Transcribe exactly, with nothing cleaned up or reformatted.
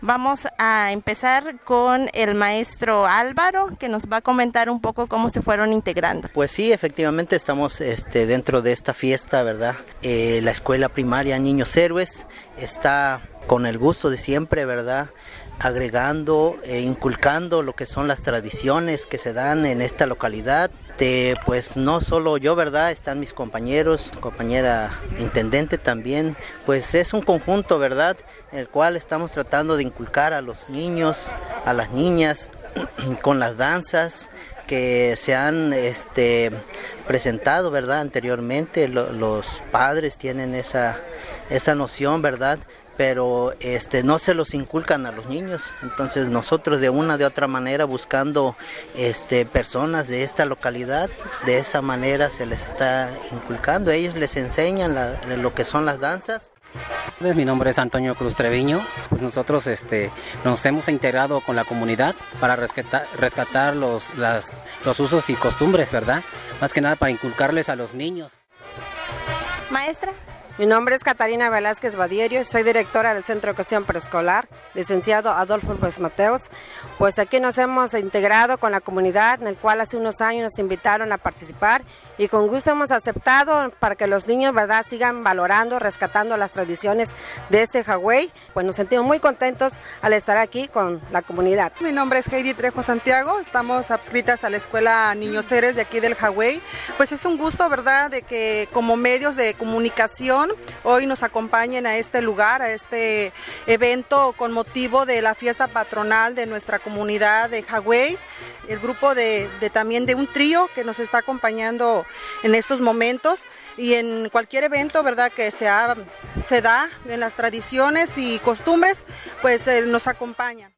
Vamos a empezar con el maestro Álvaro, que nos va a comentar un poco cómo se fueron integrando. Pues sí, efectivamente estamos este, dentro de esta fiesta, ¿verdad? Eh, la escuela primaria Niños Héroes está con el gusto de siempre, ¿verdad? Agregando e inculcando lo que son las tradiciones que se dan en esta localidad. De, pues no solo yo, ¿verdad? Están mis compañeros, compañera intendente también. Pues es un conjunto, ¿verdad? En el cual estamos tratando de inculcar a los niños, a las niñas, con las danzas que se han este, presentado, ¿verdad? Anteriormente, lo, los padres tienen esa, esa noción, ¿verdad? Pero este, no se los inculcan a los niños. Entonces nosotros de una de otra manera buscando este, personas de esta localidad, de esa manera se les está inculcando, ellos les enseñan la, lo que son las danzas. Mi nombre es Antonio Cruz Treviño. Pues nosotros este, nos hemos integrado con la comunidad para rescatar, rescatar los, las, los usos y costumbres, ¿verdad? Más que nada para inculcarles a los niños. Maestra. Mi nombre es Catarina Velázquez Badierio, soy directora del Centro de Educación Preescolar, licenciado Adolfo López Mateos. Pues aquí nos hemos integrado con la comunidad, en el cual hace unos años nos invitaron a participar y con gusto hemos aceptado para que los niños, ¿verdad?, sigan valorando, rescatando las tradiciones de este Hawái. Pues nos sentimos muy contentos al estar aquí con la comunidad. Mi nombre es Heidi Trejo Santiago, estamos adscritas a la Escuela Niños Héroes de aquí del Hawái. Pues es un gusto, ¿verdad?, de que como medios de comunicación hoy nos acompañen a este lugar, a este evento con motivo de la fiesta patronal de nuestra comunidad de Hawái. El grupo de, de también de un trío que nos está acompañando en estos momentos y en cualquier evento, ¿verdad?, que se, ha, se da en las tradiciones y costumbres, pues eh, nos acompaña.